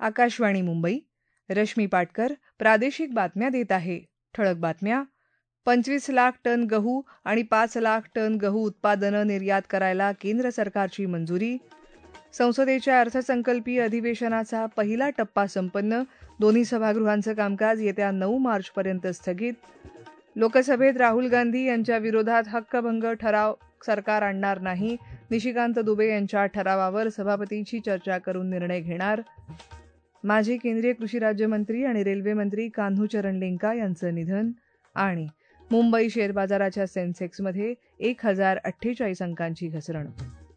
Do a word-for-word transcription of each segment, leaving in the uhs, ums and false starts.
आकाशवाणी मुंबई. रश्मी पाटकर प्रादेशिक बातम्या देत आहे. ठळक बातम्या. पंचवीस लाख टन गहू आणि पाच लाख टन गहू उत्पादनं निर्यात करायला केंद्र सरकारची मंजुरी. संसदेच्या अर्थसंकल्पीय अधिवेशनाचा पहिला टप्पा संपन्न. दोन्ही सभागृहांचं कामकाज येत्या नऊ मार्चपर्यंत स्थगित. लोकसभेत राहुल गांधी यांच्या विरोधात हक्कभंग ठराव सरकार आणणार नाही. निशिकांत दुबे यांच्या ठरावावर सभापतींची चर्चा करून निर्णय घेणार. माजी केंद्रीय कृषी राज्यमंत्री आणि रेल्वे मंत्री कान्हूचरण लेंका यांचं निधन. आणि मुंबई शेअर बाजाराच्या सेन्सेक्समध्ये एक हजार अठ्ठेचाळीस अंकांची घसरण.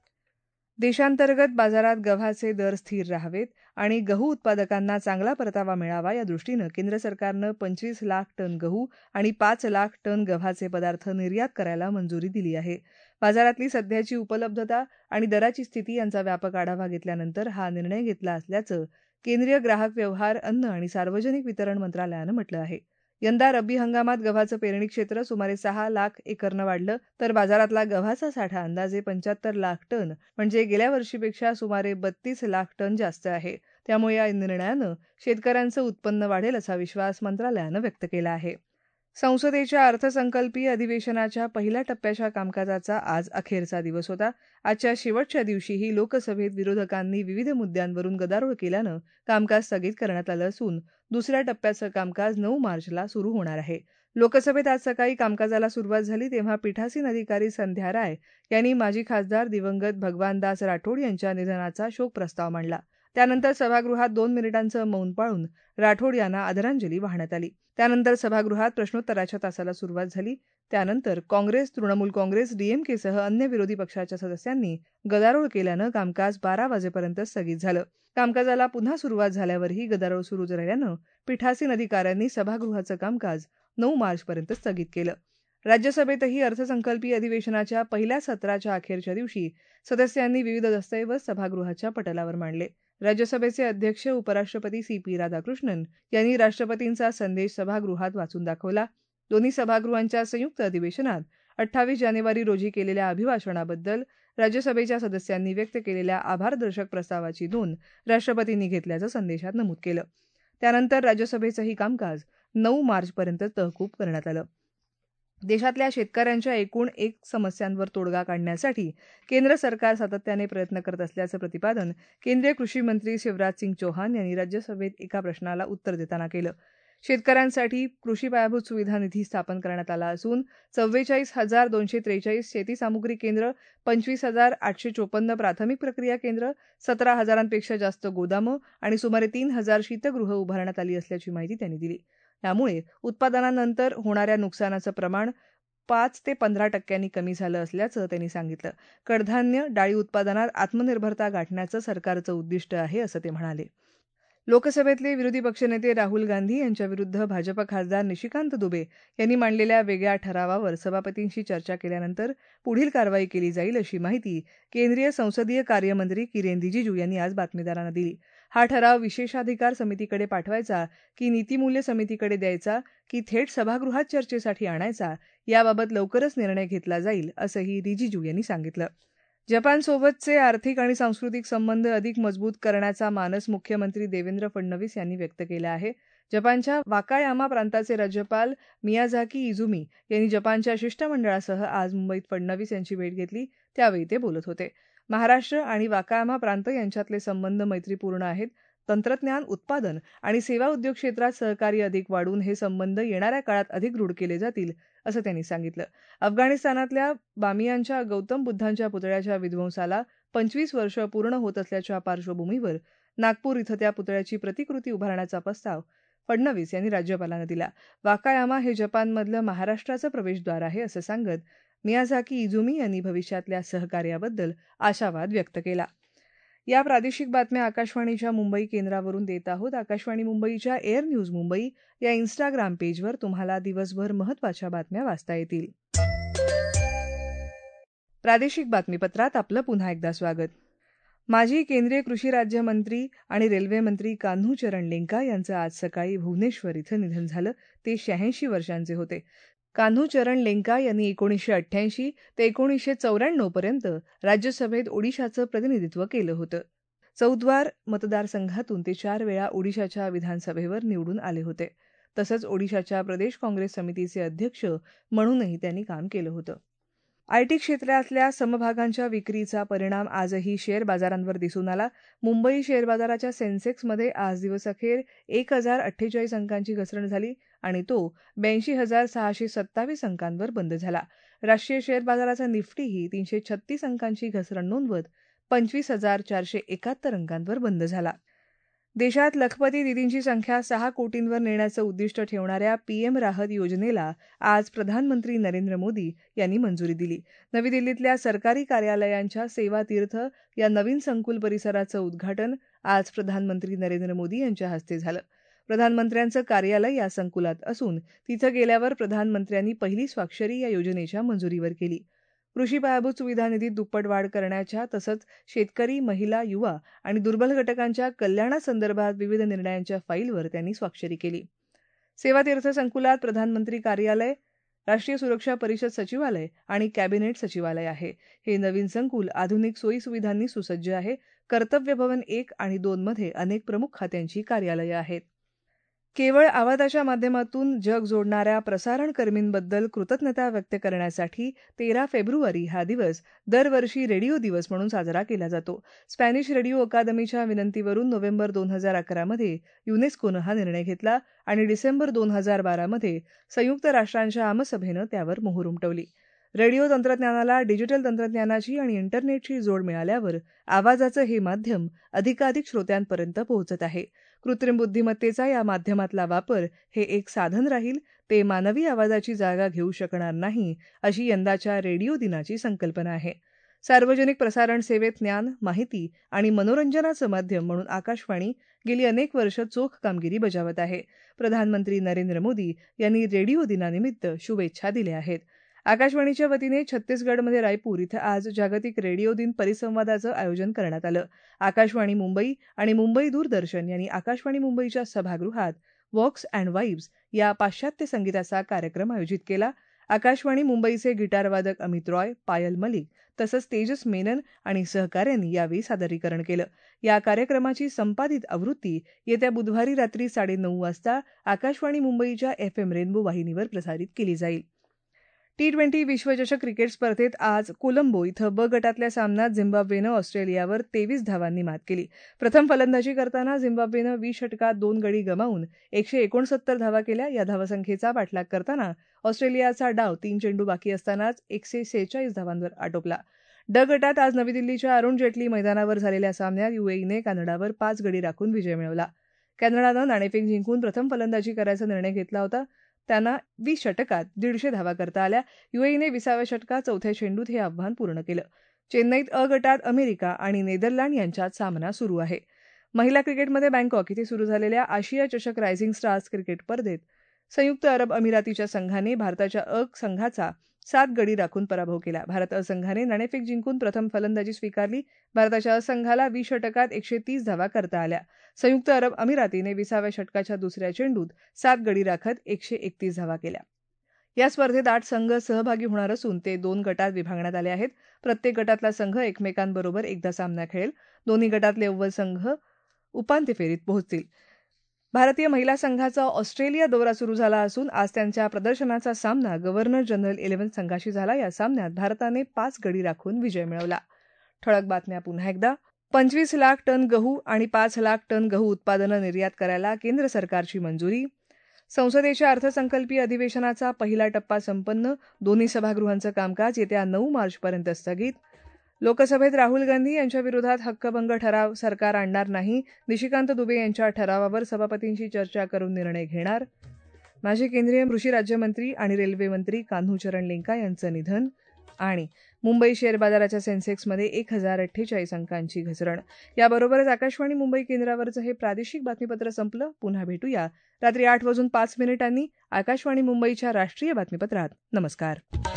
देशांतर्गत बाजारात गव्हाचे दर स्थिर राहावेत आणि गहू उत्पादकांना चांगला परतावा मिळावा या दृष्टीनं केंद्र सरकारनं पंचवीस लाख टन गहू आणि पाच लाख टन गव्हाचे पदार्थ निर्यात करायला मंजुरी दिली आहे. बाजारातली सध्याची उपलब्धता आणि दराची स्थिती यांचा व्यापक आढावा घेतल्यानंतर हा निर्णय घेतला असल्याचं केंद्रीय ग्राहक व्यवहार, अन्न आणि सार्वजनिक वितरण मंत्रालयानं म्हटलं आहे. यंदा रब्बी हंगामात गव्हाचं पेरणी क्षेत्र सुमारे सहा लाख एकरनं वाढलं तर बाजारातला गव्हाचा साठा अंदाजे पंच्याहत्तर लाख टन म्हणजे गेल्या वर्षीपेक्षा सुमारे बत्तीस लाख टन जास्त आहे. त्यामुळे या निर्णयानं शेतकऱ्यांचं उत्पन्न वाढेल असा विश्वास मंत्रालयानं व्यक्त केला आहे. संसदेच्या अर्थसंकल्पीय अधिवेशनाच्या पहिल्या टप्प्याच्या कामकाजाचा आज अखेरचा दिवस होता. आजच्या शेवटच्या दिवशीही लोकसभेत विरोधकांनी विविध मुद्द्यांवरून गदारोळ केल्यानं कामकाज स्थगित करण्यात आलं असून दुसऱ्या टप्प्याचं कामकाज नऊ मार्चला सुरू होणार आहे. लोकसभेत आज सकाळी कामकाजाला सुरुवात झाली तेव्हा पीठासीन अधिकारी संध्या राय यांनी माजी खासदार दिवंगत भगवानदास राठोड यांच्या निधनाचा शोक प्रस्ताव मांडला. त्यानंतर सभागृहात दोन मिनिटांचं मौन पाळून राठोड यांना आदरांजली वाहण्यात आली. त्यानंतर सभागृहात प्रश्नोत्तराच्या तासाला सुरुवात झाली. त्यानंतर काँग्रेस, तृणमूल काँग्रेस, डीएमकेसह अन्य विरोधी पक्षाच्या सदस्यांनी गदारोळ केल्यानं कामकाज बारा वाजेपर्यंत स्थगित झालं. कामकाजाला पुन्हा सुरुवात झाल्यावरही गदारोळ सुरूच राहिल्यानं पीठासीन अधिकाऱ्यांनी सभागृहाचं कामकाज नऊ मार्चपर्यंत स्थगित केलं. राज्यसभेतही अर्थसंकल्पीय अधिवेशनाच्या पहिल्या सत्राच्या अखेरच्या दिवशी सदस्यांनी विविध दस्तऐवज सभागृहाच्या पटलावर मांडले. राज्यसभेचे अध्यक्ष उपराष्ट्रपती सी पी राधाकृष्णन यांनी राष्ट्रपतींचा संदेश सभागृहात वाचून दाखवला. दोन्ही सभागृहांच्या संयुक्त अधिवेशनात अठ्ठावीस जानेवारी रोजी केलेल्या अभिभाषणाबद्दल राज्यसभेच्या सदस्यांनी व्यक्त केलेल्या आभारदर्शक प्रस्तावाची नोंद राष्ट्रपतींनी घेतल्याचं संदेशात नमूद केलं. त्यानंतर राज्यसभेचंही कामकाज नऊ मार्चपर्यंत तहकूब करण्यात आलं. देशातल्या शेतकऱ्यांच्या एकूण एक समस्यांवर तोडगा काढण्यासाठी केंद्र सरकार सातत्याने प्रयत्न करत असल्याचं प्रतिपादन केंद्रीय कृषी मंत्री शिवराज सिंग चौहान यांनी राज्यसभेत एका प्रश्नाला उत्तर देताना केलं. शेतकऱ्यांसाठी कृषी पायाभूत सुविधा निधी स्थापन करण्यात आला असून चव्वेचाळीस हजार दोनशे त्रेचाळीस शेती सामुग्री केंद्र, पंचवीस हजार आठशे चोपन्न प्राथमिक प्रक्रिया केंद्र, सतरा हजारांपेक्षा जास्त गोदामं आणि सुमारे तीन हजार शीतगृह उभारण्यात आली असल्याची माहिती त्यांनी दिली. यामुळे उत्पादनानंतर होणाऱ्या नुकसानाचं प्रमाण पाच ते पंधरा टक्क्यांनी कमी झालं असल्याचं त्यांनी सांगितलं. कडधान्य, डाळी उत्पादनात आत्मनिर्भरता गाठण्याचं सरकारचं उद्दिष्ट आहे असं ते म्हणाले. लोकसभेतले विरोधी पक्षनेते राहुल गांधी यांच्याविरुद्ध भाजप खासदार निशिकांत दुबे यांनी मांडलेल्या वेगळ्या ठरावावर सभापतींशी चर्चा केल्यानंतर पुढील कारवाई केली जाईल अशी माहिती केंद्रीय संसदीय कार्यमंत्री किरेन रिजिजू यांनी आज बातमीदारांना दिली. हा ठराव विशेषाधिकार समितीकडे पाठवायचा की नीतिमूल्य समितीकडे द्यायचा की थेट सभागृहात चर्चेसाठी आणायचा याबाबत लवकरच निर्णय घेतला जाईल असंही रिजिजू यांनी सांगितलं. जपानसोबतचे आर्थिक आणि सांस्कृतिक संबंध अधिक मजबूत करण्याचा मानस मुख्यमंत्री देवेंद्र फडणवीस यांनी व्यक्त केला आहे. जपानच्या वाकायामा प्रांताचे राज्यपाल मियाझाकी इझुमी यांनी जपानच्या शिष्टमंडळासह आज मुंबईत फडणवीस यांची भेट घेतली. त्यावेळी ते बोलत होते. महाराष्ट्र आणि वाकायामा प्रांत यांच्यातले संबंध मैत्रीपूर्ण आहेत. तंत्रज्ञान, उत्पादन आणि सेवा उद्योग क्षेत्रात सहकार्य अधिक वाढून हे संबंध येणाऱ्या काळात अधिक दृढ केले जातील असं त्यांनी सांगितलं. अफगाणिस्तानातल्या बामियांच्या गौतम बुद्धांच्या पुतळ्याच्या विध्वंसाला पंचवीस वर्ष पूर्ण होत असल्याच्या पार्श्वभूमीवर नागपूर इथं त्या पुतळ्याची प्रतिकृती उभारण्याचा प्रस्ताव फडणवीस यांनी राज्यपालांना दिला. वाकायामा हे जपानमधलं महाराष्ट्राचं प्रवेशद्वार आहे असं सांगत मियाझाकी इझुमी यांनी भविष्यातल्या सहकार्याबद्दल आशावाद व्यक्त केला. या प्रादेशिक बातम्या आकाशवाणीच्या मुंबई केंद्रावरून देत आहोत. आकाशवाणी मुंबईच्या एअर न्यूज मुंबई या इन्स्टाग्राम पेजवर तुम्हाला दिवसभर महत्त्वाच्या बातम्या वाचता येतील. प्रादेशिक बातमीपत्रात आपलं पुन्हा एकदा स्वागत. माजी केंद्रीय कृषी राज्यमंत्री आणि रेल्वे मंत्री कान्हूचरण लेंका यांचं आज सकाळी भुवनेश्वर इथं निधन झालं. ते शहाऐंशी वर्षांचे होते. कान्हूचरण लेंका यांनी एकोणीसशे अठ्ठ्याऐंशी ते एकोणीसशे चौऱ्याण्णव पर्यंत राज्यसभेत ओडिशाचं प्रतिनिधित्व केलं होतं. चौद्वार मतदारसंघातून ते चार वेळा ओडिशाच्या विधानसभेवर निवडून आले होते. तसंच ओडिशाच्या प्रदेश काँग्रेस समितीचे अध्यक्ष म्हणूनही त्यांनी काम केलं होतं. आयटी क्षेत्रातल्या समभागांच्या विक्रीचा परिणाम आजही शेअर बाजारांवर दिसून आला. मुंबई शेअर बाजाराच्या सेन्सेक्समध्ये आज दिवसअखेर एक हजार अठ्ठेचाळीस अंकांची घसरण झाली आणि तो ब्याऐंशी हजार सहाशे सत्तावीस अंकांवर बंद झाला. राष्ट्रीय शेअर बाजाराचा निफ्टीही तीनशे छत्तीस अंकांची घसरण नोंदवत पंचवीस हजार चारशे एकाहत्तर अंकांवर बंद झाला. देशात लखपती दिदींची संख्या सहा कोटींवर नेण्याचं उद्दिष्ट ठेवणाऱ्या पीएम राहत योजनेला आज प्रधानमंत्री नरेंद्र मोदी यांनी मंजुरी दिली. नवी दिल्लीतल्या सरकारी कार्यालयांच्या सेवा तीर्थ या नवीन संकुल परिसराचं उद्घाटन आज प्रधानमंत्री नरेंद्र मोदी यांच्या हस्ते झालं. प्रधानमंत्र्यांचं कार्यालय या संकुलात असून तिथं गेल्यावर प्रधानमंत्र्यांनी पहिली स्वाक्षरी या योजनेच्या मंजुरीवर केली. कृषी पायाभूत सुविधा निधीत दुप्पट वाढ करण्याच्या तसंच शेतकरी, महिला, युवा आणि दुर्बल घटकांच्या कल्याणासंदर्भात विविध निर्णयांच्या फाईलवर त्यांनी स्वाक्षरी केली. सेवातीर्थ संकुलात प्रधानमंत्री कार्यालय, राष्ट्रीय सुरक्षा परिषद सचिवालय आणि कॅबिनेट सचिवालय आहे. हे नवीन संकुल आधुनिक सोयीसुविधांनी सुसज्ज आहे. कर्तव्य भवन एक आणि दोन मध्ये अनेक प्रमुख खात्यांची कार्यालयं आहेत. केवळ आवाजाच्या माध्यमातून जग जोडणाऱ्या प्रसारणकर्मींबद्दल कृतज्ञता व्यक्त करण्यासाठी तेरा फेब्रुवारी हा दिवस दरवर्षी रेडिओ दिवस म्हणून साजरा केला जातो. स्पॅनिश रेडिओ अकादमीच्या विनंतीवरून नोव्हेंबर दोन हजार अकरामध्ये युनेस्कोनं हा निर्णय घेतला आणि डिसेंबर दोन हजार बारामध्ये संयुक्त राष्ट्रांच्या आमसभेनं त्यावर मोहर उमटवली. रेडिओ तंत्रज्ञानाला डिजिटल तंत्रज्ञानाची आणि इंटरनेटची जोड मिळाल्यावर आवाजाचं हे माध्यम अधिकाधिक श्रोत्यांपर्यंत पोहोचत आहे. कृत्रिम बुद्धिमत्तेचा या माध्यमातला वापर हे एक साधन राहील, ते मानवी आवाजाची जागा घेऊ शकणार नाही, अशी यंदाच्या रेडिओ दिनाची संकल्पना आहे. सार्वजनिक प्रसारण सेवेत ज्ञान, माहिती आणि मनोरंजनाचं माध्यम म्हणून आकाशवाणी गेली अनेक वर्ष चोख कामगिरी बजावत आहे. प्रधानमंत्री नरेंद्र मोदी यांनी रेडिओ दिनानिमित्त शुभेच्छा दिल्या आहेत. आकाशवाणीच्या वतीने छत्तीसगडमध्ये रायपूर इथं आज जागतिक रेडिओ दिन परिसंवादाचं आयोजन करण्यात आलं. आकाशवाणी मुंबई आणि मुंबई दूरदर्शन यांनी आकाशवाणी मुंबईच्या सभागृहात वॉक्स अँड वाईब्स या पाश्चात्य संगीताचा कार्यक्रम आयोजित केला. आकाशवाणी मुंबईचे गिटारवादक अमित रॉय, पायल मलिक तसंच तेजस मेनन आणि सहकाऱ्यांनी यावेळी सादरीकरण केलं. या कार्यक्रमाची संपादित आवृत्ती येत्या बुधवारी रात्री साडेनऊ वाजता आकाशवाणी मुंबईच्या एफ एम रेनबो वाहिनीवर प्रसारित केली जाईल. टी ट्वेंटी विश्वचषक क्रिकेट स्पर्धेत आज कोलंबो इथं ब गटातल्या सामन्यात झिम्बाब्वेनं ऑस्ट्रेलियावर तेवीस धावांनी मात केली. प्रथम फलंदाजी करताना झिम्बाब्वेनं वीस षटकात दोन गडी गमावून एकशे एकोणसत्तर धावा केल्या. या धावसंख्येचा पाठलाग करताना ऑस्ट्रेलियाचा डाव तीन चेंडू बाकी असतानाच एकशे सेहेचाळीस धावांवर आटोपला. ड गटात आज नवी दिल्लीच्या अरुण जेटली मैदानावर झालेल्या सामन्यात युएईने कॅनडावर पाच गडी राखून विजय मिळवला. कॅनडानं नाणेफेक जिंकून प्रथम फलंदाजी करायचा निर्णय घेतला होता. त्यांना वीस षटकात दीडशे धावा करता आल्या. युएईने विसाव्या षटकात चौथ्या चेंडूत हे आव्हान पूर्ण केलं. चेन्नईत अ गटात अमेरिका आणि नेदरलँड यांच्यात सामना सुरू आहे. महिला क्रिकेटमध्ये बँकॉक इथे सुरू झालेल्या आशिया चषक रायझिंग स्टार्स क्रिकेट स्पर्धेत संयुक्त अरब अमिरातीच्या संघाने भारताच्या अ संघाचा सात गडी राखून पराभव केला. भारत अ संघाने नाणेफेक जिंकून प्रथम फलंदाजी स्वीकारली. भारताच्या अ संघाला वीस षटकात एकशे तीस धावा करता आल्या. संयुक्त अरब अमिरातीने विसाव्या षटकाच्या दुसऱ्या चेंडूत सात गडी राखत एकशे एकतीस धावा केल्या. या स्पर्धेत आठ संघ सहभागी होणार असून ते दोन गटात विभागण्यात आले आहेत. प्रत्येक गटातला संघ एकमेकांबरोबर एकदा सामना खेळेल. दोन्ही गटातले अव्वल संघ उपांत्य फेरीत पोहोचतील. भारतीय महिला संघाचा ऑस्ट्रेलिया दौरा सुरू झाला असून आज त्यांच्या प्रदर्शनाचा सामना गव्हर्नर जनरल इलेव्हन संघाशी झाला. या सामन्यात भारताने पाच गडी राखून विजय मिळवला. ठळक बातम्या पुन्हा एकदा. पंचवीस लाख टन गहू आणि पाच लाख टन गहू उत्पादनं निर्यात करायला केंद्र सरकारची मंजुरी. संसदेच्या अर्थसंकल्पीय अधिवेशनाचा पहिला टप्पा संपन्न. दोन्ही सभागृहांचं कामकाज येत्या नऊ मार्चपर्यंत स्थगित. लोकसभेत राहुल गांधी यांच्या विरोधात हक्कभंग ठराव सरकार आणणार नाही. निशिकांत दुबे यांच्या ठरावावर सभापतींशी चर्चा करून निर्णय घेणार. माजी केंद्रीय कृषी राज्यमंत्री आणि रेल्वे मंत्री कान्हूचरण लेंका यांचं निधन. आणि मुंबई शेअर बाजाराच्या सेन्सेक्समध्ये एक हजार अठ्ठेचाळीस अंकांची घसरण. याबरोबरच आकाशवाणी मुंबई केंद्रावरचं हे प्रादेशिक बातमीपत्र संपलं. पुन्हा भेटूया रात्री आठ वाजून पाच मिनिटांनी आकाशवाणी मुंबईच्या राष्ट्रीय बातमीपत्रात. नमस्कार.